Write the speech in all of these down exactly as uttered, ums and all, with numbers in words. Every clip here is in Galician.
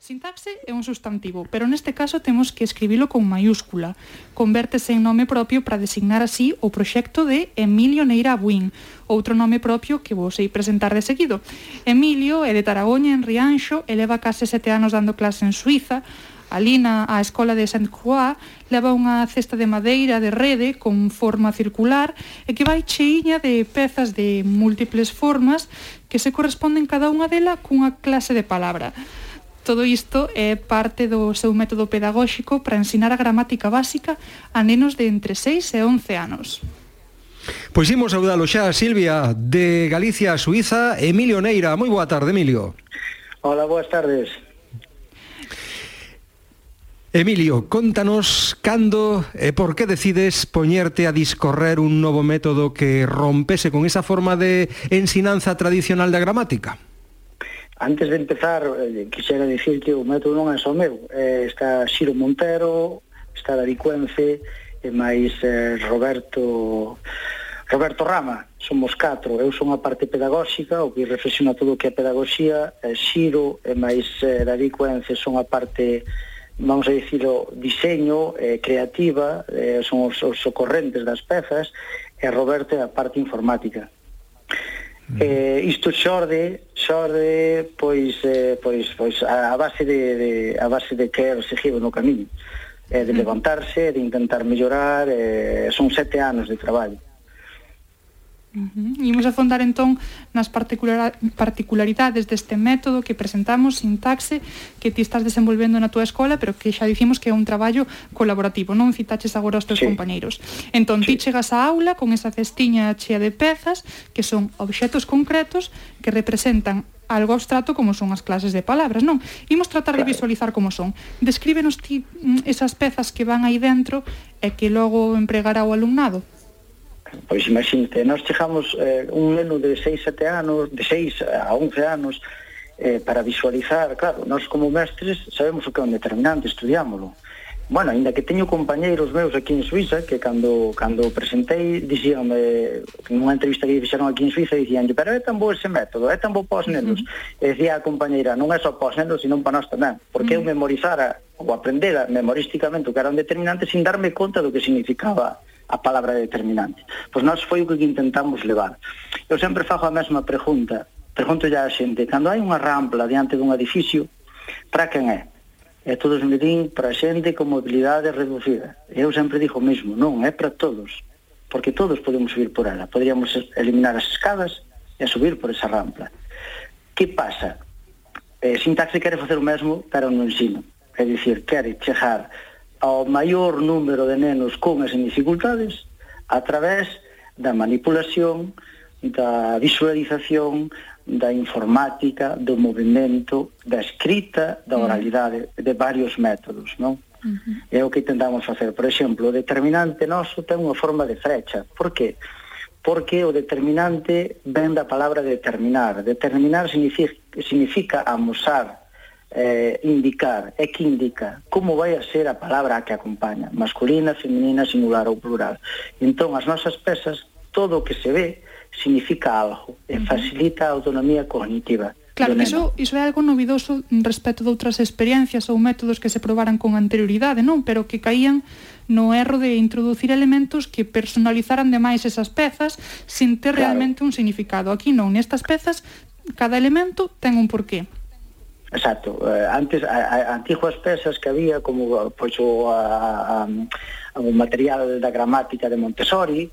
Sintaxe é un substantivo, pero neste caso temos que escribilo con maiúscula. Convértese en nome propio para designar así o proxecto de Emilio Neira Buín, outro nome propio que vos sei presentar de seguido. Emilio é de Taragoña, en Rianxo, e leva case sete anos dando clase en Suiza. Ali na a escola de Saint-Croix leva unha cesta de madeira de rede con forma circular e que vai cheiña de pezas de múltiples formas que se corresponden cada unha dela cunha clase de palabra. Todo isto é parte do seu método pedagóxico para ensinar a gramática básica a nenos de entre seis e once anos. Pois imos saudalo xa, Silvia, de Galicia a Suiza, Emilio Neira. Moi boa tarde, Emilio. Hola, boas tardes. Emilio, contanos cando e por que decides poñerte a discorrer un novo método que rompese con esa forma de ensinanza tradicional da gramática? Antes de empezar, eh, quixera dicir que o método non é só meu. Eh, está Xiro Montero, está David Cuence, e máis eh, Roberto Roberto Rama. Somos catro. Eu son a parte pedagóxica, o que reflexiona todo o que é pedagogía. Eh, Xiro e máis eh, David Cuence son a parte, vamos a dicilo, diseño, eh, creativa, eh, son os, os socorrentes das pezas, e Roberto é a parte informática. Mm. Eh, isto xorde, xorde, pois, eh, pois, pois a, a base de, de a base de querer seguir no camiño, eh, de levantarse, de intentar mellorar, eh, son sete anos de traballo. Uh-huh. Imos a fondar entón nas particular, particularidades deste método que presentamos, Sintaxe, que ti estás desenvolvendo na túa escola, pero que xa dicimos que é un traballo colaborativo, non citaches agora os teus sí. compañeiros. Entón, sí. ti chegas á aula con esa cestiña chea de pezas, que son obxetos concretos que representan algo abstrato como son as clases de palabras, non? Imos tratar claro. de visualizar como son. Descríbenos ti esas pezas que van aí dentro e que logo empregará o alumnado. Pois imagínate, nós chegamos eh, un neno de seis, sete anos, de seis a once anos, eh, para visualizar, claro, nós como mestres sabemos o que é un determinante, estudiámoslo. Bueno, ainda que teño compañeiros meus aquí en Suiza, que cando cando presentei, dixíanme, nunha entrevista que fixeron aquí en Suiza, dicíanlle, pero é tan bo ese método, é tan bo para os nenos. Uh-huh. E decía a compañeira, non é só para os nenos, senón para nós tamén, porque uh-huh. eu memorizara, ou aprendera memorísticamente o que era un determinante, sin darme conta do que significaba a palabra determinante. Pois nós foi o que intentamos levar. Eu sempre fago a mesma pregunta, pregunto ya a xente, cando hai unha rampla diante dun edificio, para quen é? E todos me din para xente con mobilidade reducida. Eu sempre digo o mesmo, non, é para todos, porque todos podemos subir por ela. Poderíamos eliminar as escadas e subir por esa rampla. Que pasa? Eh, Sintaxe quere facer o mesmo, pero no ensino. É dicir, quere chegar ao maior número de nenos con as dificultades a través da manipulación, da visualización, da informática, do movimento, da escrita, da oralidade, de varios métodos, non? Uh-huh. É o que intentamos facer. Por exemplo, o determinante noso ten unha forma de frecha. Por qué? Porque o determinante ven da palabra determinar. Determinar significa, significa amosar, Eh, indicar, é que indica como vai a ser a palabra a que acompaña, masculina, feminina, singular ou plural. Entón, as nosas pezas, todo o que se ve significa algo e facilita a autonomía cognitiva. Claro, iso, iso é algo novidoso respecto de outras experiencias ou métodos que se probaran con anterioridade, non? Pero que caían no erro de introducir elementos que personalizaran demais esas pezas sin ter claro. realmente un significado. Aquí non, nestas pezas, cada elemento ten un porqué. Exacto, eh, antes a, a antiguas pezas que había como pois o a, a, o material da gramática de Montessori,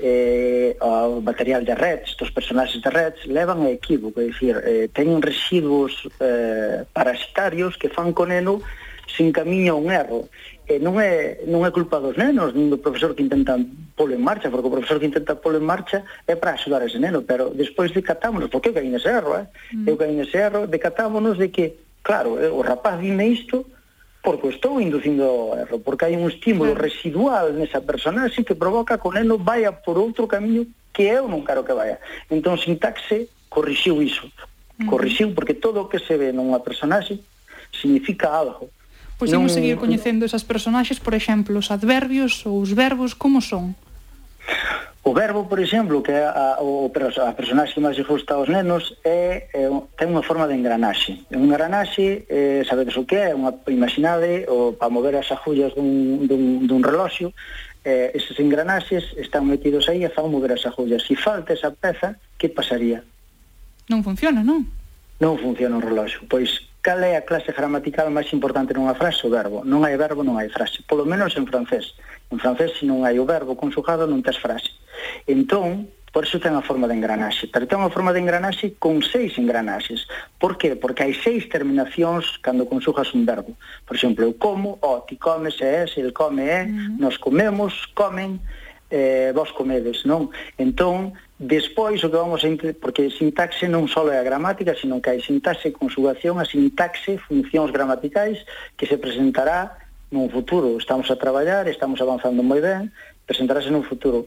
eh, o material de Retz, dos personaxes de Retz levan a equívoco, é dicir, eh, teñen residuos eh, parasitarios que fan con neno sin camiño a un erro. E non é, non é culpa dos nenos, nin do profesor que intenta polo en marcha, porque o profesor que intenta polo en marcha é para axudar ese neno, pero despois decatámonos, porque eu caí nese erro, eh? Mm. eu caí nese erro, decatámonos de que, claro, o rapaz dime isto porque o estou inducindo ao erro, porque hai un estímulo mm. residual nesa personaxe que provoca que o neno vaya por outro camiño que eu non quero que vaya. Entón, Sintaxe corrixiu iso, mm. corrixiu porque todo o que se ve nunha personaxe significa algo. Pois non... imos seguir coñecendo esas personaxes, por exemplo, os adverbios ou os verbos, como son? O verbo, por exemplo, que é a, o, a personaxe que máis gusta aos nenos, é, é, ten unha forma de engranaxe. Un engranaxe, eh, sabedes o que é? Unha, imaginade, o, para mover as agullas dun, dun, dun reloxo, eh, eses engranaxes están metidos aí e fan mover as agullas. Se falta esa peza, que pasaría? Non funciona, non? Non funciona un reloxo. Pois, cal é a clase gramatical máis importante nunha frase? O verbo. Non hai verbo, non hai frase. Polo menos en francés. En francés, se non hai o verbo conxugado, non tes frase. Entón, por iso ten a forma de engranaxe. Pero ten a forma de engranaxe con seis engranaxes. Por qué? Porque hai seis terminacións cando conxugas un verbo. Por exemplo, eu como, o, ti comes, é, se el come, é, uh-huh. Nos comemos, comen, eh, vos comedes, non? Entón, despois o que vamos a... Porque sintaxe non só é a gramática, sino que hai sintaxe, conjugación, a sintaxe, funcións gramaticais, que se presentará nun futuro. Estamos a traballar, estamos avanzando moi ben, presentarase nun futuro.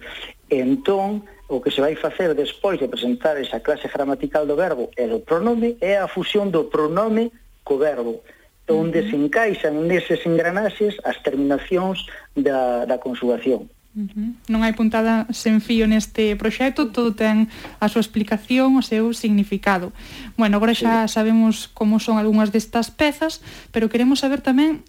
Entón, o que se vai facer despois de presentar esa clase gramatical do verbo e do pronome é a fusión do pronome co verbo, onde uh-huh. se encaixan neses engranaxes as terminacións da, da conjugación. Uh-huh. Non hai puntada sen fío neste proxecto, todo ten a súa explicación, o seu significado. Bueno, agora xa sí. sabemos como son algunhas destas pezas, pero queremos saber tamén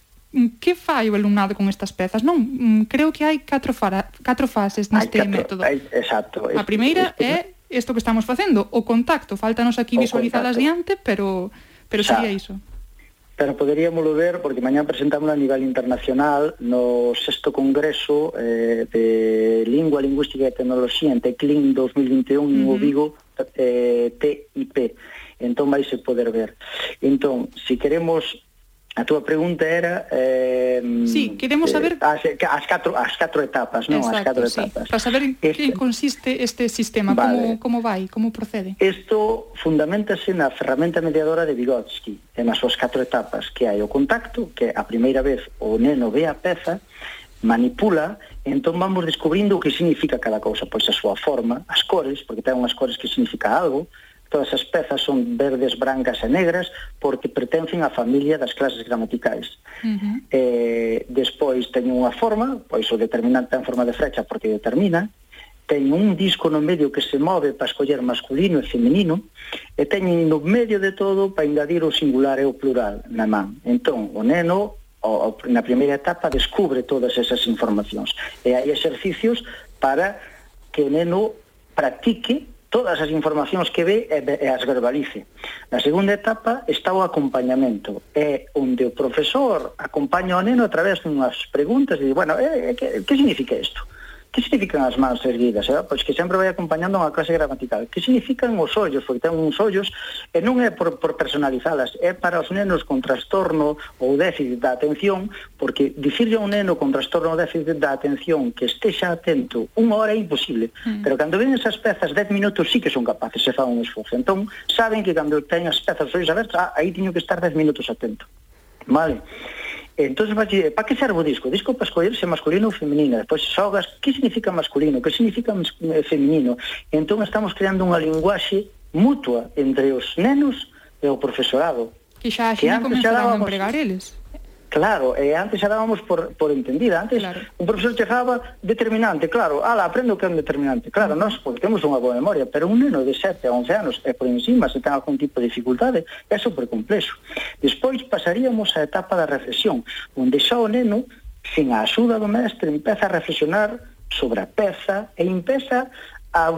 que fai o alumnado con estas pezas, non? Creo que hai catro, fara, catro fases neste catro, método. Hai, exacto. A primeira é isto que estamos facendo, o contacto. Faltanos aquí visualizadas diante, pero, pero sería iso. Pero poderíamoslo ver, porque mañá presentamos a nivel internacional no sexto congreso eh, de Lingua, Lingüística e Tecnoloxía en Teclin dos mil vinte e un uh-huh. no Vigo eh, T I P. Entón vai se poder ver. Entón, se queremos... A túa pregunta era... Eh, sí, queremos saber... As, as, catro, as catro etapas, non? Exacto, as catro sí. etapas. Para saber en este, que consiste este sistema, vale. como, como vai, como procede. Isto fundamentase na ferramenta mediadora de Vygotsky, e nas súas catro etapas, que hai o contacto, que a primeira vez o neno ve a peza, manipula, e entón vamos descubrindo o que significa cada cousa, pois a súa forma, as cores, porque ten unhas cores que significa algo. Todas as pezas son verdes, brancas e negras porque pertencen á familia das clases gramaticais. Uh-huh. Eh, despois teñen unha forma, pois o determinante ten forma de flecha porque determina, teñen un disco no medio que se move para escoller masculino e femenino, e teñen no medio de todo para engadir o singular e o plural na man. Entón, o neno, o, na primeira etapa, descubre todas esas informacións. E hai exercicios para que o neno practique todas as informacións que ve e, e as verbalice. Na segunda etapa está o acompañamento, é onde o profesor acompaña o neno a través de unhas preguntas e di, bueno, eh, que, que significa isto? Que significan as mans erguidas? Eh? Pois que sempre vai acompañando unha clase gramatical. Que significan os ollos? Porque ten uns ollos e non é por, por personalizalas, é para os nenos con trastorno ou déficit da atención, porque dicirle a un neno con trastorno ou déficit da atención que estexa atento unha hora é imposible, mm. pero cando ven esas pezas dez minutos sí que son capaces, se fan un esforzo. Entón, saben que cando ten as pezas os ollos abertos, ah, aí teño que estar dez minutos atento. Vale? Entón, para que serve o disco? O disco para escollerse masculino ou femenino. Depois xogas, que significa masculino? Que significa femenino? Entón, estamos creando unha linguaxe mutua entre os nenos e o profesorado. Que xa a xina comenzaron a empregar eles. Claro, e antes xa dábamos por, por entendida. Antes, claro. Un profesor chegaba determinante, claro, ala, aprendo que é un determinante. Claro, uh-huh. nós porque temos unha boa memoria, pero un neno de sete a once anos, e por encima, se ten algún tipo de dificultade, é super complexo. Despois pasaríamos á etapa da reflexión, onde xa o neno, sin a axuda do mestre, empeza a reflexionar sobre a peza e empeza A,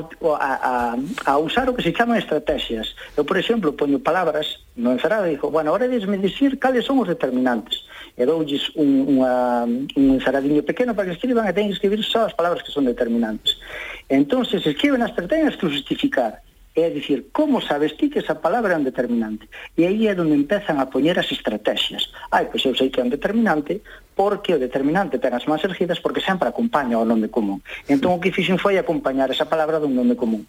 a, a usar o que se chaman estrategias. Eu, por exemplo, poño palabras no encerado e digo, bueno, ahora desme dicir cales son os determinantes. E doulles un, unha, un enceradiño pequeno para que escriban e teñen que escribir só as palabras que son determinantes. Entón, se escriben as perteñas que justificar. É dicir, como sabes ti que esa palabra é un determinante? E aí é onde empezan a poñer as estrategias. Ai, pois eu sei que é un determinante porque o determinante ten as mans erguidas porque sempre acompaña o nome común. Entón o que fixen foi acompañar esa palabra dun nome común.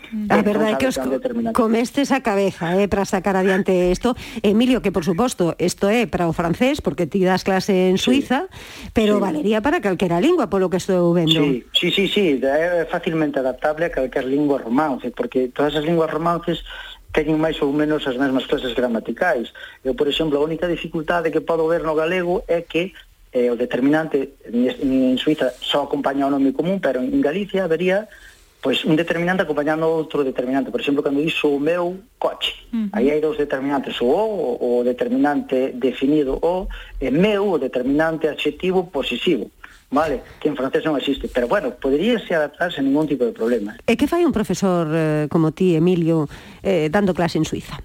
A verdade é que os comestes a cabeza eh, para sacar adiante isto. Emilio, que por suposto isto é para o francés, porque ti das clase en Suiza, sí. pero sí. valería para calquera lingua, polo que estou vendo. Sí, sí, sí, sí, é facilmente adaptable a calquer lingua romance, porque todas as linguas romances teñen máis ou menos as mesmas clases gramaticais. Eu, por exemplo, a única dificultade que podo ver no galego é que eh, o determinante en Suiza só acompaña o nome común, pero en Galicia habería pois un determinante acompañando outro determinante. Por exemplo, cando dixo o meu coche, uh-huh. aí hai dous determinantes, o o, o determinante definido o, e meu, o determinante adxetivo posesivo, vale? Que en francés non existe, pero bueno, poderíase adaptar sen ningún tipo de problema. E que fai un profesor eh, como ti, Emilio, eh, dando clase en Suiza?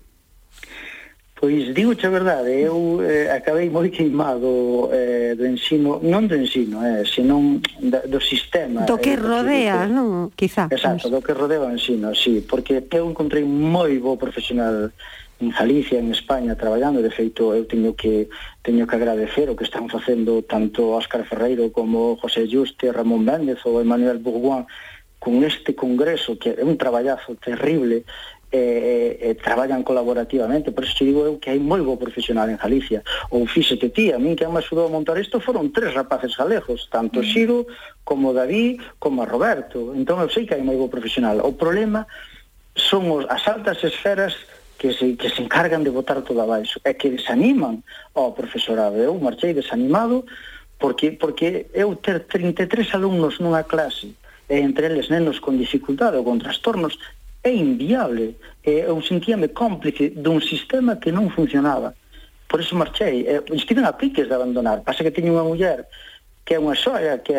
Pois, digo a verdade, eu eh, acabei moi queimado eh, do ensino, non do ensino, eh, senón da, do sistema. Do que eh, rodea, non? Quizá. Exacto, do que rodea o ensino, sí, porque eu encontrei moi bo profesional en Galicia, en España, traballando. De feito, eu teño que teño que agradecer o que están facendo tanto Óscar Ferreiro como José Juste, Ramón Méndez ou Emmanuel Bourgoin con este congreso, que é un traballazo terrible. Eh, eh, traballan colaborativamente. Por eso te digo eu que hai moi bo profesional en Galicia. Ou fíxete ti, a min que me axudou a montar isto foron tres rapaces galegos, tanto Xiro como David como a Roberto. Entón eu sei que hai moi bo profesional. O problema son os, as altas esferas que se, que se encargan de botar todo abaixo, é que desaniman ao profesorado. Eu marchei desanimado porque, porque eu ter trinta e tres alumnos nunha clase, e entre eles nenos con dificultade ou con trastornos, é inviable. Eu sentíame cómplice dun sistema que non funcionaba. Por eso marchei. Estiven a piques de abandonar. Pasa que teño unha muller que é unha xoia, que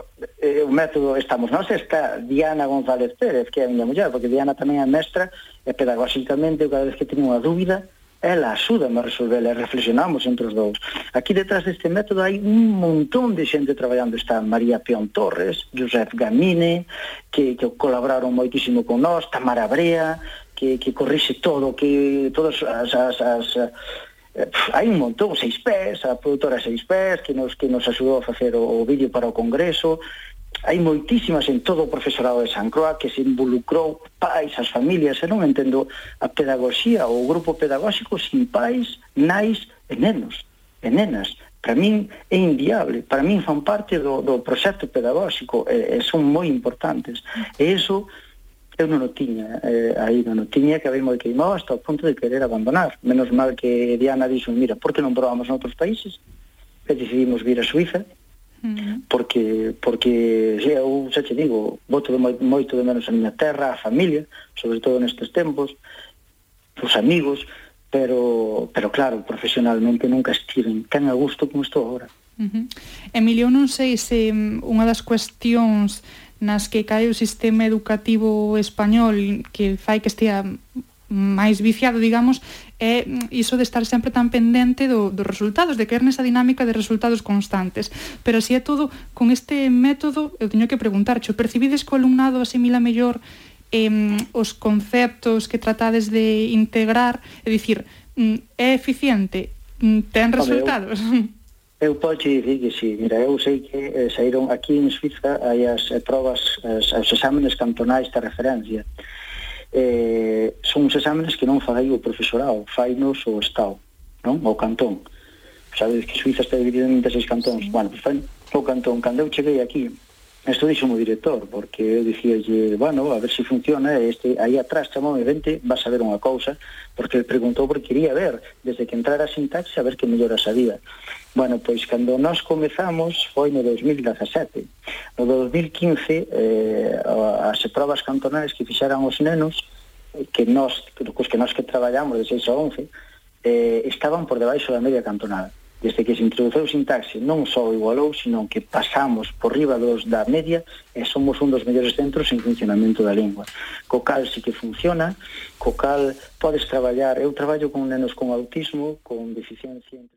é o método, estamos nós, está Diana González Pérez, que é a miña muller, porque Diana tamén é mestra, e pedagóxicamente, cada vez que teño unha dúbida, ela axúdame a resolverla, reflexionamos entre os dous. Aquí detrás deste método hai un montón de xente traballando. Está María Peón Torres, Josep Gamine, que, que colaboraron moitísimo con nós, Tamara Brea, que, que corrixe todo, que todas as... as, as eh, hai un montón, Seis Pés, a produtora Seis Pés, que nos, que nos axudou a facer o, o vídeo para o congreso. Hai moitísimas en todo o profesorado de San Croix que se involucrou, pais, as familias. Eu non entendo a pedagogía ou o grupo pedagóxico sin pais, nais e nenos e nenas. Para min é inviable. Para min fan parte do, do proxecto pedagóxico e, e son moi importantes. E iso eu non o tiña, eh, aí non o tiña, que había moi queimado hasta o punto de querer abandonar. Menos mal que Diana dixo, mira, por que non probamos noutros países? E decidimos vir a Suiza, porque porque sí, eu xa te digo, boto de moi, moito de menos a miña terra, a familia, sobre todo nestes tempos, os amigos, pero pero claro, profesionalmente nunca estiven tan a gusto como estou agora. Uh-huh. Emilio, non sei se unha das cuestións nas que cae o sistema educativo español que fai que estea máis viciado, digamos, é iso de estar sempre tan pendente do, dos resultados, de caer nesa dinámica de resultados constantes. Pero se é todo con este método, eu teño que preguntar, xo percibides que o alumnado asimila mellor eh, os conceptos que tratades de integrar, é dicir, é eficiente, ten resultados? Eu, eu podo dicir que sí. Mira, eu sei que eh, saíron aquí en Suiza, hai as eh, probas, as, os exámenes cantonais de referencia. Eh, son os exámenes que non fai o profesorado, fainos o Estado, non? O cantón. Sabedes que Suiza está dividida en veintiséis cantóns. Sí. Bueno, pues fai o cantón. Cando eu cheguei aquí, isto dixo o director, porque eu dicíalle, bueno, a ver se si funciona, este aí atrás chamoume, vente, vas a ver unha cousa, porque ele preguntou porque quería ver, desde que entrara a sintaxe, a ver que mellora sabía. Bueno, pois cando nós comezamos foi no dos mil dezasete. No dos mil quince, eh, as probas cantonais que fixeran os nenos, que nós, cos que nós que traballamos de seis a once, eh, estaban por debaixo da media cantonal. Desde que se introduceu o sintaxe non só igualou, sino que pasamos por riba dos da media e somos un dos mellores centros en funcionamento da lingua. Co cal sí que funciona, co cal podes traballar. Eu traballo con nenos con autismo, con deficiencia...